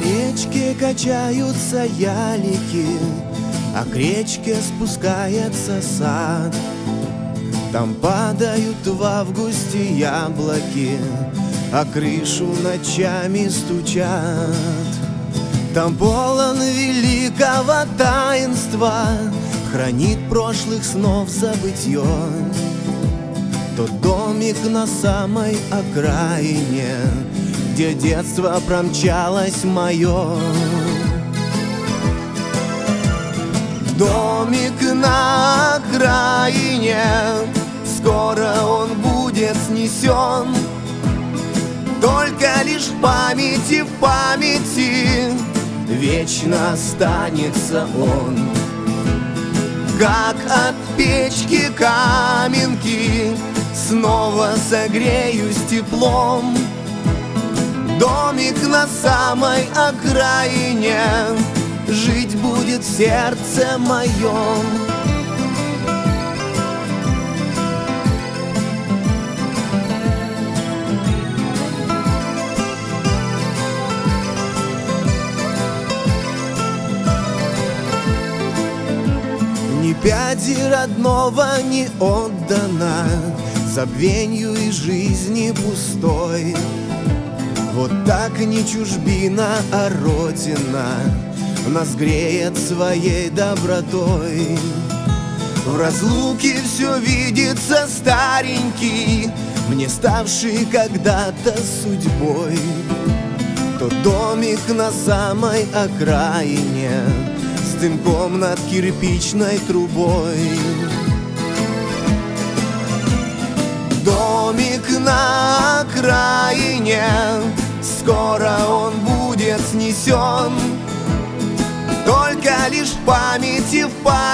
речке качаются ялики, а к речке спускается сад. Там падают в августе яблоки, а крышу ночами стучат. Там полон великого таинства, хранит прошлых снов забытье. Тот домик на самой окраине, где детство промчалось мое. Домик на окраине, скоро он будет снесен. Только лишь в памяти вечно останется он. Как от печки каменки снова согреюсь теплом. Домик на самой окраине жить будет в сердце моем. Ни пяди родного не отдано забвенью и жизни пустой. Вот так не чужбина, а родина нас греет своей добротой. В разлуке все видится старенький, мне ставший когда-то судьбой. Тот домик на самой окраине с дымком над кирпичной трубой. Домик на окраине, скоро он будет снесен. Только лишь в памяти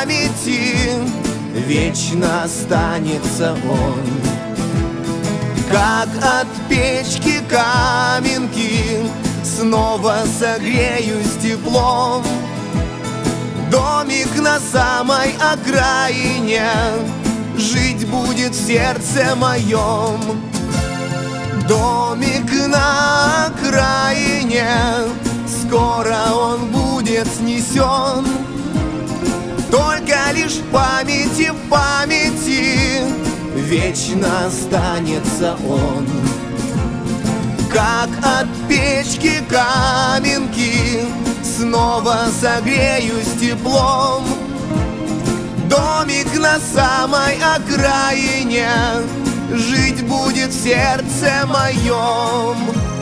вечно останется он. Как от печки каменки снова согреюсь теплом. Домик на самой окраине жить будет в сердце моем. Домик на окраине, скоро он будет снесен. Только лишь в памяти вечно останется он. Как от печки каменки снова согреюсь теплом. Домик на самой окраине жить будет в сердце моем.